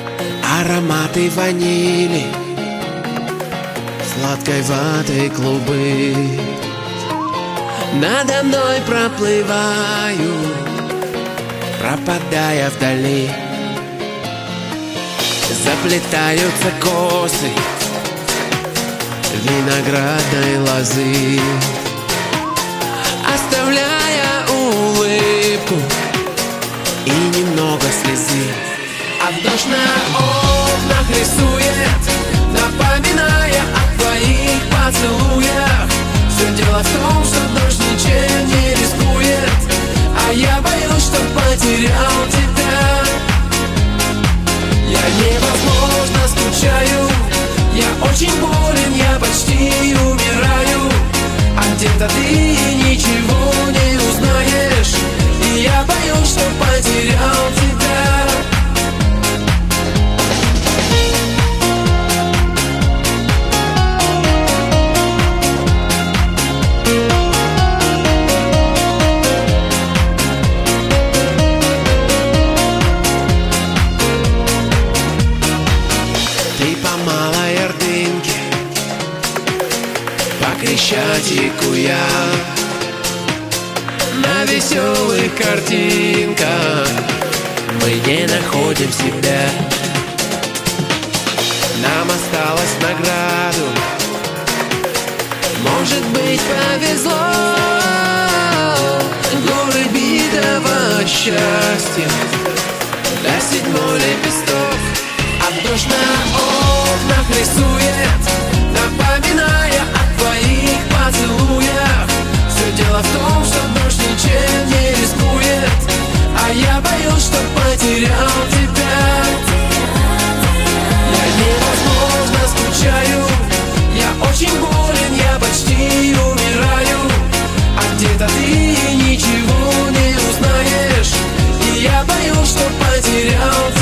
Ароматы ванили, сладкой ваты клубы надо мной проплываю, пропадая вдали. Заплетаются косы виноградной лозы, оставляя улыбку и немного слезы. А дождь на окнах рисует, напоминая о твоих поцелуях. Все дело в том, что дождь ничем не рискует, а я боюсь, что потерял тебя. Я невозможно скучаю, я очень болен, я почти умираю. А где-то ты ничего не узнаешь, и я боюсь, что потерял тебя. По Крещатику я на веселых картинках, мы не находим себя. Нам осталось награду, может быть, повезло. Горы битого счастья, да седьмой лепесток. А дождь на окнах рисует, напоминая о твоих поцелуях. Все дело в том, что дождь ничем не рискует, а я боюсь, что потерял тебя. Я невозможно скучаю, я очень болен, я почти умираю. А где-то ты ничего не узнаешь, и я боюсь, что потерял тебя.